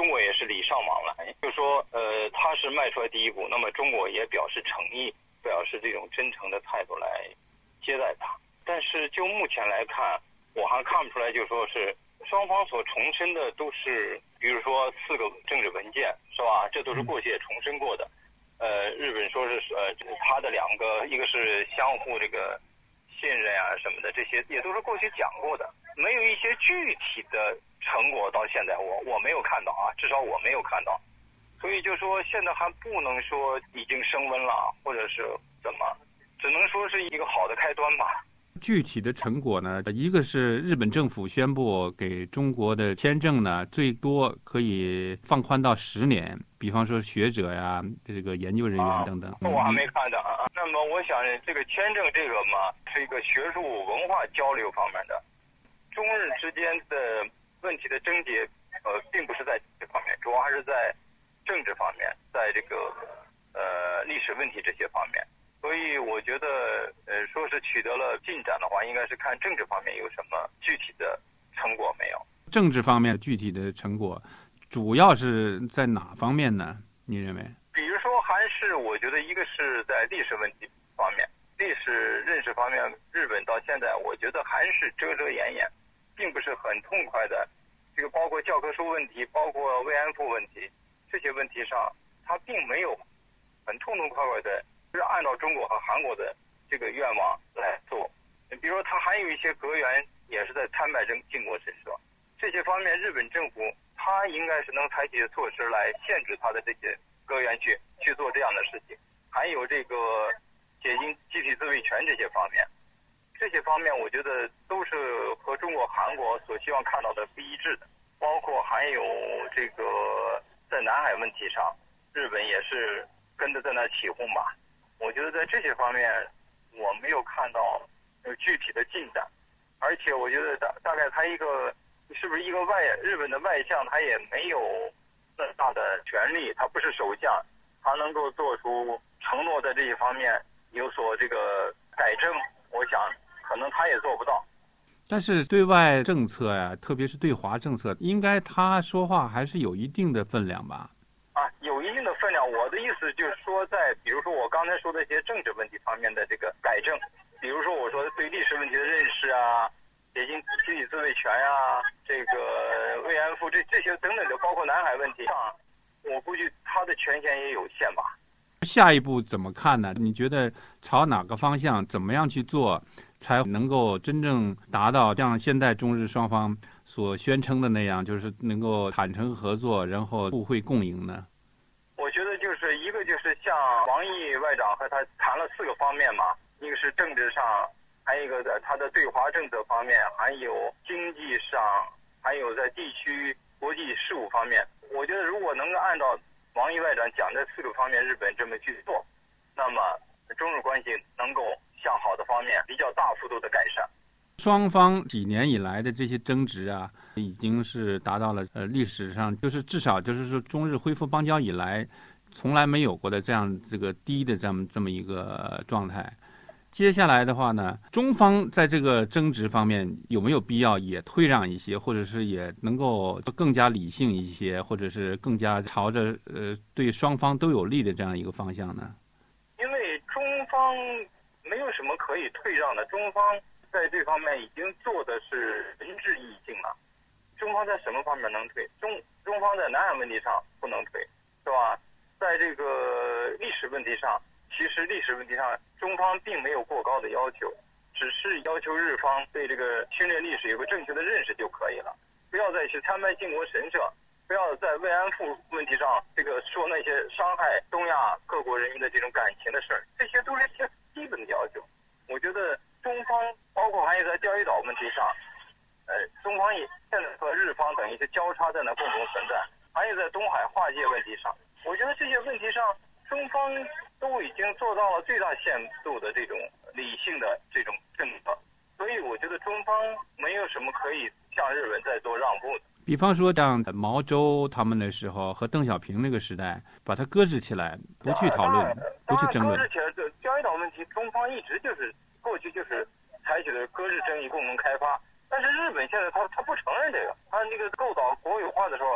中国也是礼尚往来，就是说他是迈出来第一步，那么中国也表示诚意，表示这种真诚的态度来接待他。但是就目前来看，我还看不出来，就说是双方所重申的都是，比如说4个政治文件，是吧？这都是过去也重申过的。日本说是他的2个，一个是相互这个信任啊什么的，这些也都是过去讲过的，没有一些具体的成果到现在我没有看到啊，至少我没有看到。所以就说现在还不能说已经升温了，或者是怎么，只能说是一个好的开端吧。 具体的成果呢，一个是日本政府宣布给中国的签证呢，最多可以放宽到10年，比方说学者呀、这个研究人员等等。 我还没看到啊。那么我想这个签证这个嘛，是一个学术文化交流方面的，中日之间的问题的症结，并不是在这方面，主要还是在政治方面，在这个历史问题这些方面。所以我觉得说是取得了进展的话，应该是看政治方面有什么具体的成果没有。 政治方面具体的成果主要是在哪方面呢？你认为？ 比如说还是我觉得一个是在历史问题方面，历史认识方面，日本到现在我觉得还是遮遮掩掩，并不是很痛快的。这个包括教科书问题，包括慰安妇问题，这些问题上他并没有很痛痛快快的就是按照中国和韩国的这个愿望来做。比如说他还有一些阁员也是在参拜靖国神社，这些方面日本政府他应该是能采取措施来限制他的这些阁员去做这样的事情。还有这个解禁集体自卫权这些方面，我觉得都是和中国韩国所希望看到的不一致的。包括还有这个在南海问题上，日本也是跟着在那起哄吧。我觉得在这些方面我没有看到有具体的进展，而且我觉得大概他是不是一个日本的外相，他也没有那么大的权力，他不是首相，他能够做出承诺在这些方面有所这个改正，我想可能他也做不到。 但是对外政策呀，特别是对华政策，应该他说话还是有一定的分量吧？ 有一定的分量。我的意思就是说，在比如说我刚才说的一些政治问题方面的这个改正，比如说我说对历史问题的认识啊，解禁集体自卫权啊，这个慰安妇这些等等的，包括南海问题上，我估计他的权限也有限吧。 下一步怎么看呢？你觉得朝哪个方向，怎么样去做，才能够真正达到像现在中日双方所宣称的那样，就是能够坦诚合作，然后互惠共赢呢？ 我觉得就是一个就是像王毅外长和他谈了4个方面嘛，一个是政治上，还有一个在他的对华政策方面，还有经济上，还有在地区国际事务方面。我觉得如果能够按照王毅外长讲这4个方面日本这么去做，那么中日关系能够向好的方面比较大幅度的改善。 双方几年以来的这些争执啊，已经是达到了历史上就是至少就是说中日恢复邦交以来从来没有过的这个低的这么一个状态。接下来的话呢，中方在这个争执方面有没有必要也退让一些，或者是也能够更加理性一些，或者是更加朝着对双方都有利的这样一个方向呢？ 因为中方没有什么可以退让的，中方在这方面已经做的是仁至义尽了。中方在什么方面能退？中方在南海问题上不能退，是吧？在这个历史问题上，其实历史问题上中方并没有过高的要求，只是要求日方对这个侵略历史有个正确的认识就可以了，不要再去参拜靖国神社，不要在慰安妇问题上这个说那些伤害东亚各国人民的这种感情的事儿，这些都是一些基本的要求。我觉得中方包括还有在钓鱼岛问题上，中方也现在和日方等一些交叉在那共同存在，还有在东海划界问题上，我觉得这些问题上中方都已经做到了最大限度的这种理性的这种政策，所以我觉得中方没有什么可以向日本再做让步的。 比方说像毛周他们的时候和邓小平那个时代，把它搁置起来，不去讨论，不去争论。 搁置起来，这钓鱼岛问题，中方一直就是过去就是采取的搁置争议，共同开发。但是日本现在他不承认这个，他那个构岛国有化的时候，他现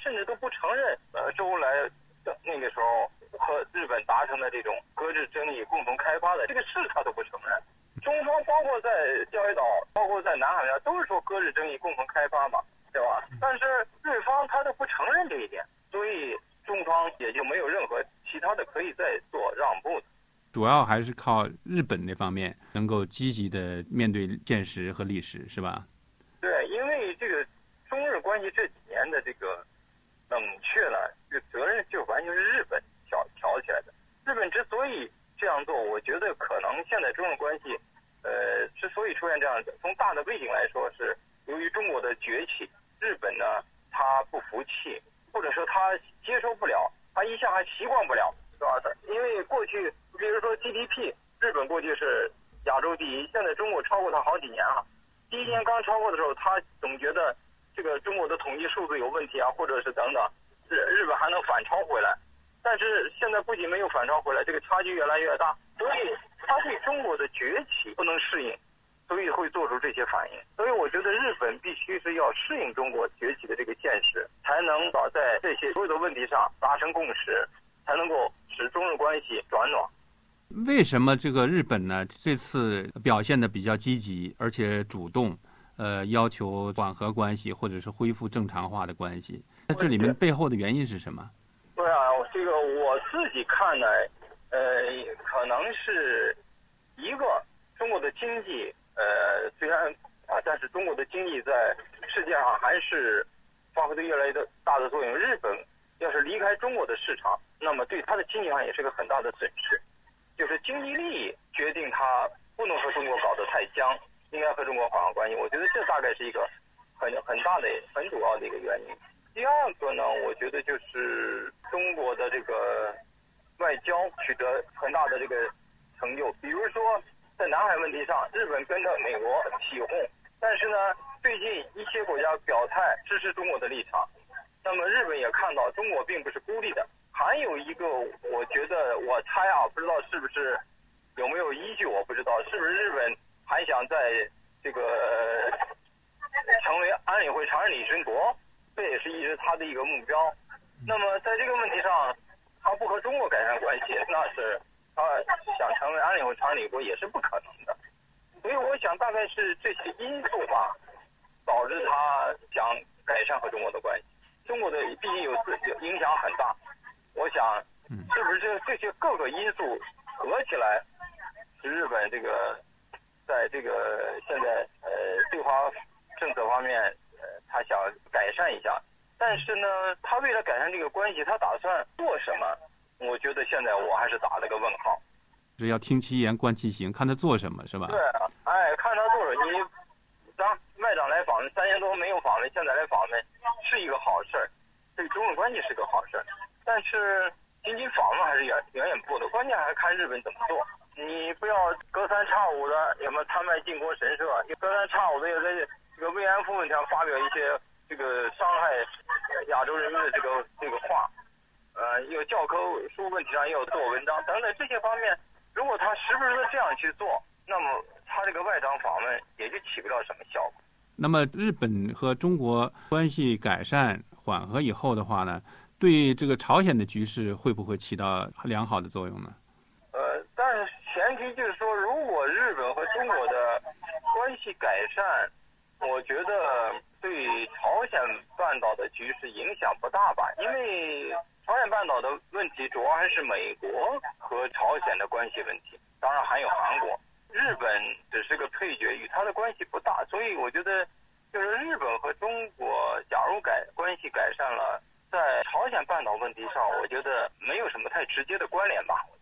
甚至都不承认周恩来的那个时候和日本达成的这种搁置争议、共同开发的这个事，他都不承认。中方包括在钓鱼岛，包括在南海上，都是说搁置争议、共同开发嘛，对吧？但是日方他都不承认这一点，所以中方也就没有任何其他的可以再做让步的。 主要还是靠日本那方面能够积极的面对现实和历史，是吧？ 对，因为这个中日关系这几年的这个冷却呢，这个责任就完全是日本挑起来的。日本之所以这样做，我觉得可能现在中日关系，之所以出现这样，从大的背景来说，是由于中国的崛起，日本呢他不服气，或者说他接受不了，他一下还习惯不了，是吧？因为过去，比如说 GDP， 日本过去是亚洲第一，现在中国超过他好几年了。第一年刚超过的时候，他总觉得这个中国的统计数字有问题啊，或者是等等，日本还能反超回来。但是现在不仅没有反超回来，这个差距越来越大，所以他对中国的崛起不能适应，所以会做出这些反应。所以我觉得日本必须是要适应中国崛起的这个现实，才能在这些所有的问题上达成共识，才能够使中日关系转暖。 为什么这个日本呢这次表现的比较积极，而且主动，要求缓和关系或者是恢复正常化的关系？那这里面背后的原因是什么？ 对啊，这个我自己看呢，可能是一个中国的经济，虽然但是中国的经济在世界上还是发挥的越来越大的作用。日本要是离开中国的市场，那么对它的经济上也是个很大的损失。就是经济利益决定它不能和中国搞得太僵，应该和中国缓和关系。我觉得这大概是一个很大的、很主要的一个原因。第二个呢，我觉得就是中国的这个外交取得很大的这个成就。比如说在南海问题上，日本跟着美国起哄，但是呢，最近一些国家表态支持中国的立场。那么日本也看到中国并不是孤立的。还有一个，我觉得我猜不知道是不是有没有依据，我不知道是不是日本还想在这个成为安理会常任理事国，这也是一直他的一个目标。那么在这个问题上，他不和中国改善关系，那是他想成为安理会常任理事国也是不可能的。所以我想大概是这些因素吧，导致他想改善和中国的关系。中国的毕竟有影响很大。我想，是不是这些各个因素合起来，使日本这个在这个现在对华政策方面，他想改善一下。但是呢，他为了改善这个关系，他打算做什么？我觉得现在我还是打了个问号。 是要听其言观其行，看他做什么，是吧？ 对，看他做什么。你外长来访问3年多没有访问，现在来访问是一个好事儿，对中日关系是个好事儿。但是仅仅访问还是远远不够的，关键还是看日本怎么做。你不要隔三差五的什么参拜靖国神社，你隔三差五的又在这个慰安妇问题上发表一些这个伤害亚洲人民的这个话，有教科书问题上也有做文章等等这些方面，如果他时不时的这样去做，那么他这个外长访问也就起不了什么效果。 那么日本和中国关系改善缓和以后的话呢，对这个朝鲜的局势会不会起到良好的作用呢？ 但是前提就是说，如果日本和中国的关系改善，我觉得对朝鲜半岛的局势影响不大吧，因为朝鲜半岛的问题主要还是美国和朝鲜的关系问题，当然还有韩国。日本只是个配角，与他的关系不大，所以我觉得就是日本和中国假如关系改善了，在朝鲜半岛问题上，我觉得没有什么太直接的关联吧。